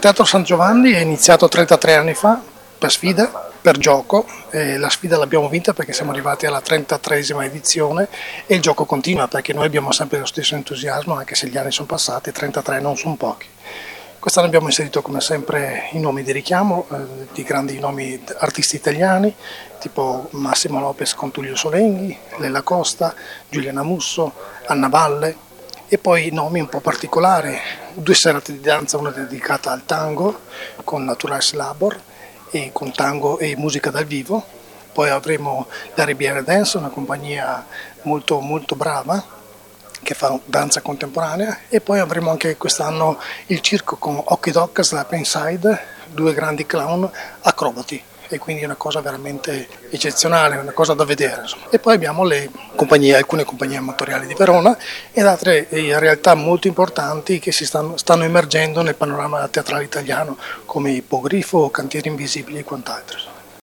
Teatro San Giovanni è iniziato 33 anni fa per sfida, per gioco, e la sfida l'abbiamo vinta perché siamo arrivati alla 33esima edizione e il gioco continua perché noi abbiamo sempre lo stesso entusiasmo anche se gli anni sono passati, 33 non sono pochi. Quest'anno abbiamo inserito come sempre i nomi di richiamo, di grandi nomi artisti italiani, tipo Massimo Lopez con Tullio Solenghi, Lella Costa, Giuliana Musso, Anna Valle e poi nomi un po' particolari, 2 serate di danza, una dedicata al tango con Naturales Labor e con tango e musica dal vivo, poi avremo la Riviera Dance, una compagnia molto brava che fa danza contemporanea e poi avremo anche quest'anno il circo con Occhi Doc, Slap Inside, 2 grandi clown acrobati e quindi è una cosa veramente eccezionale, una cosa da vedere insomma. E poi abbiamo alcune compagnie amatoriali di Verona ed altre realtà molto importanti che stanno emergendo nel panorama teatrale italiano come Ippogrifo, Cantieri Invisibili e quant'altro.